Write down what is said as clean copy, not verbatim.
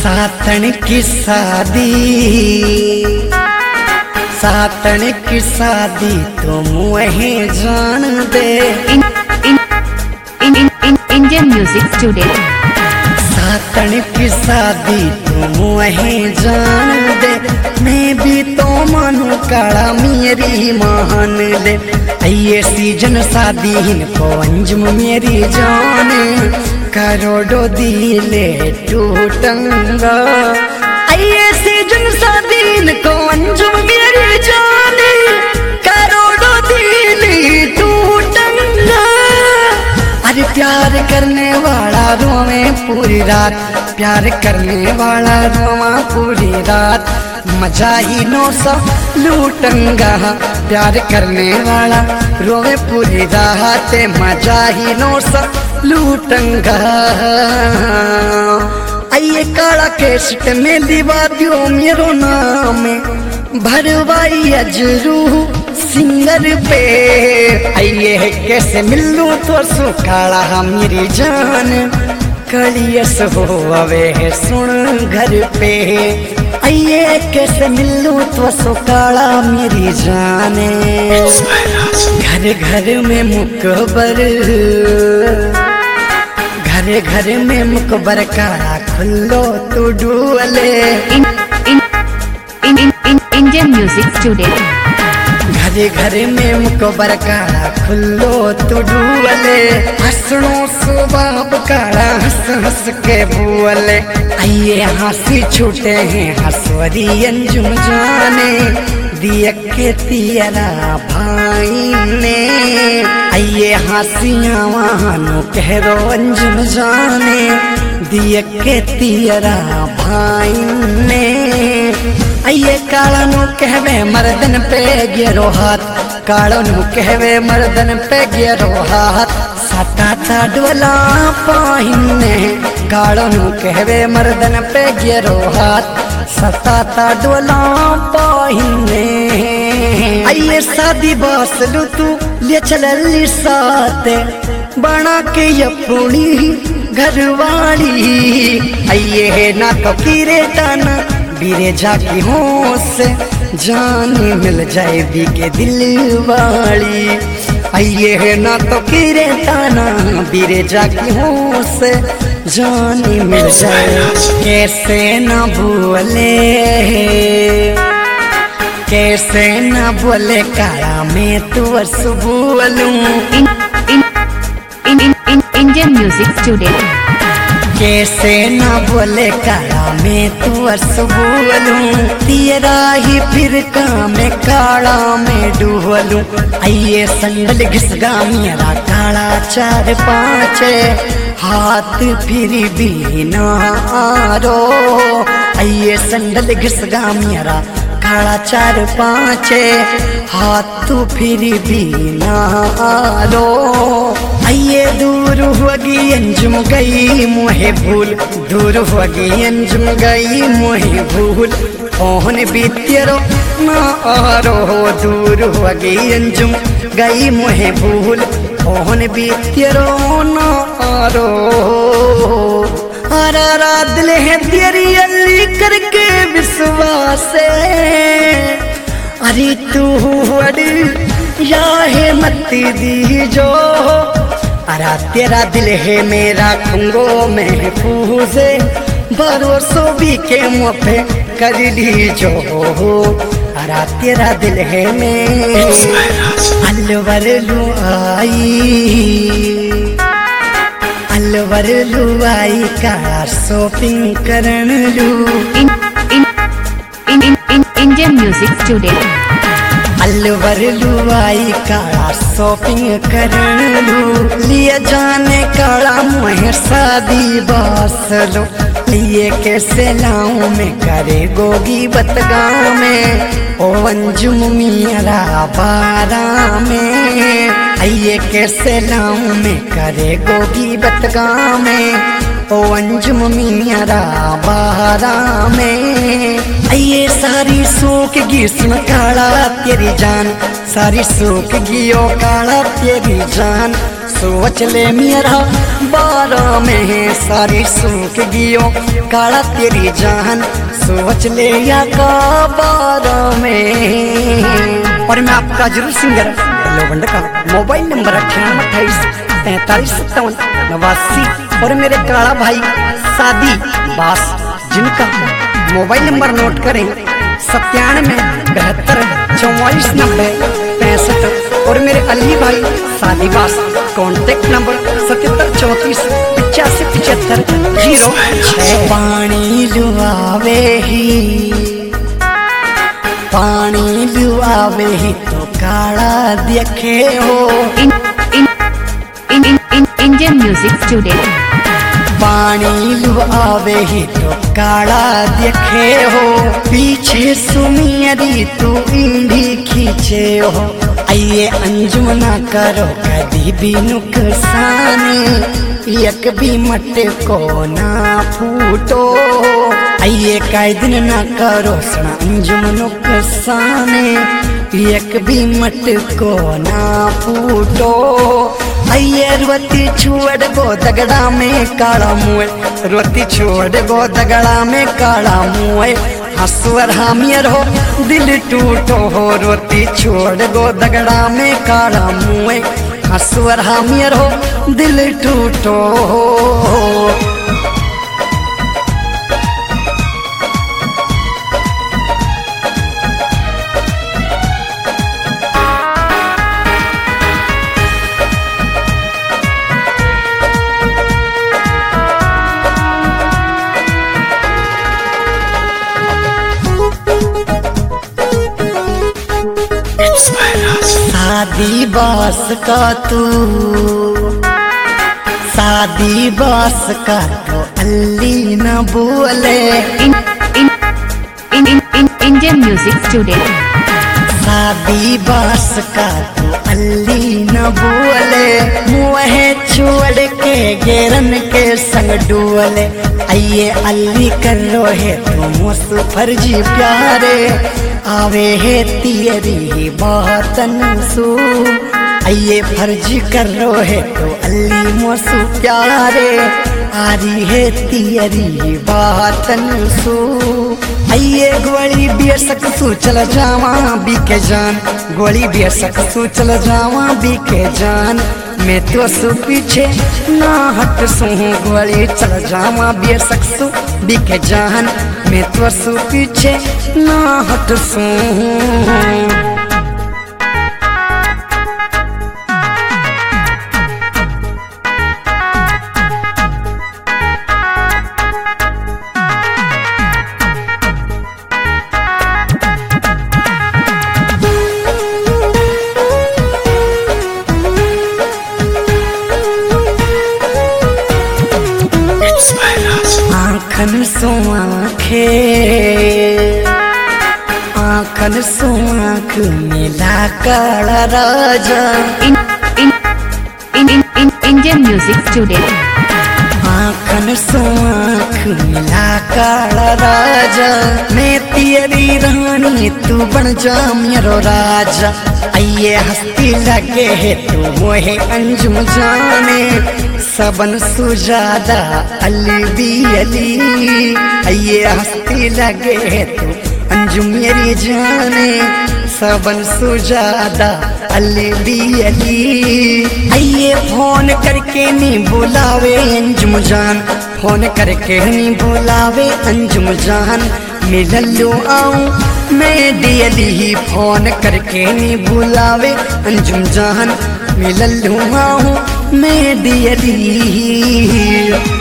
सातन की शादी तो मुहे जान दे। Indian music studio. सातन की शादी तो मुहे जान दे, मैं भी तो मानू काला मेरी मान ले। ये सीजन शादी को अंजुम मेरी जान, करोड़ों दिले टूटंगा। ये सीजन शादी को अंजुम मेरी जान, करोड़ों दिले टूटंगा। अरे प्यार करने वाला रोवे पूरी रात, प्यार करने वाला रोवा पूरी रात, मजा ही नो सब लूटंगा। प्यार करने वाला रोवे पूरी रात, मजा ही नो सब लूटंगा। आइए काला केसट में लिवा दियो मेरो नाम, भरवाई अजरू सिंगर पे। आइए कैसे मिलूं तो सु काला मेरी जान, कलियस हो अवे सुन घर पे। आइए कैसे मिलूं तो सु काला मेरी जाने, घर घर में मुकबर, घर घर में मुकबर काला खुल्लो तो डुअले। Indian music studio. घरे घरे में मुकबर काला खुल्लो तो डुअले, हंसणो सुबाब काला हंस हंस के बुअले। आइए हंसी छूटे हैं हंसवरी अंजुम जाने, दिया के तियरा भाई ने। आइए हंसियां वहानो कहरो अंजुम जाने, दिया के तियरा भाई ने। आइए काला नु कहवे मर्दन पे गिरो हाथ, कालो नु कहवे मर्दन पे गिरो हाथ, सता ता डोला पाहिने। कालो नु कहवे मर्दन पे गिरो हाथ, सता ता डोला पाहिने। आइए शादी बासलू तू ले चलली साथ, बना के अपनी घरवाली। आइए ना तो कीरे ताना बीरे जाकी होश, जान मिल जाए भी के दिल वाली। आइए ना तो कीरे ताना बीरे जाकी होश, जान मिल जाए। कैसे ना भूले, कैसे ना बोले काला मैं तू बोलूं। Indian music studio. कैसे ना बोले काला मैं तू बोलूं, तेरा ही फिर काम काला मैं डूबलूं। आइए संडल घिसगा मेरा काला 4-5, हाथ फिर भी ना आरो। आइए संडल घिसगा मेरा काला 4-5, हाथ फिर भी ना आरो। आइए दूर होगी अंजुम गई मोहे भूल, दूर होगी अंजुम गई मोहे भूल, ओहन बीतेरो ना आरो। दूर होगी अंजुम गई मोहे भूल, ओहन बीतेरो ना आरो। आरा दिल है तेरी अली करके विश्वास, अरे तू अड़ी या है मती दी जो। अरा तेरा दिल है मेरा खुंगो महफूज, भरोसो भी के मुँह पे कर ली जो। अरा तेरा दिल है मैं अलवर लू आई का शॉपिंग करन लू। Indian music studio. अलवर लुआई काला शॉपिंग करन लू, लिए जाने काला मुहे शादी बासलो। लिए कैसे लाऊं मैं करे गोगी बतगा में, ओ अंजुम मेरा बारा में। आइए कैसे लाऊं मैं करे गोगी बतगा में, ओ अंजुम मेरा बारा में। आइए सारी सूख गी सुन काला तेरी जान, सारी सूख गियो काला तेरी जान, सोच ले मेरा बारह में सारी सूख गियो काला तेरी जान सोच ले या का बारह में। और मैं आपका जरूर सिंगर लोगंड का मोबाइल नंबर 9828435789 और मेरे काला भाई शादी बास जिनका मोबाइल नंबर नोट करें 9772449065 और मेरे अली भाई शादी बास कॉन्टेक्ट नंबर 7734857506। पानी लुआवे ही तो काला देखे हो इंडियन म्यूजिक स्टूडेंट। पानी लुआवे ही तो काला देखे हो पीछे सुमियरी तू इंडी खींचे हो। आइए अंजुम ना करो कभी भी नुकसान एक भी मट को ना फूटो। आइए कायदन ना करो सुना अंजुम नुकसान एक भी मट को ना फूटो। आइए रोती छोड़ गो दगड़ा में काला मुँह रोती छोड़ गो दगड़ा में काला मुँह हंसवर हामियर हो दिल टूटो हो रोती छोड़ गो दगड़ा में काला मुँह हंसवर हामियर हो दिल टूटो हो। शादी बास का तू शादी बास का तो अल्ली न बोले इंडियन म्यूजिक स्टूडेंट। शादी बास का तो अल्ली न बोले मुँह छोड़ के गेरन के संग डुअले। आइए अल्ली कर रो है तो मुझसे फर्जी प्यारे आवे है तियरी बातन सू। आइए फर्जी कर रो है तो अल्ली मोसू प्यारे आरी है तियरी बातन सू। आइए गोली बेसक सू चल जावा बीके जान गोली बेसक सू चल जावा बीके जान मैं तो सु पीछे ना हट सू गोली चल जावा बेसक सू बीके जान मैं तो सु पीछे ना हट सू। आँखन सो आँख मिला काला राजा इंडियन म्यूजिक स्टूडेंट। आँखन सो आँख मिला काला राजा मैं तेरी रानी तू बन जा मेरो राजा। आइए हस्ती लगे है तू मोहे अंजुम जाने सबन सुजादा अली भी अली। आइए हस्ती लगे है तू अंजुम मेरी जाने सबन सुजादा अली भी अली। आइए फोन करके नहीं बुलावे अंजुम जान फोन करके नहीं बुलावे अंजुम जान मिललू आऊं मैं दियली फोन करके नहीं बुलावे अंजुम जान मिललू आऊं मैं दियली।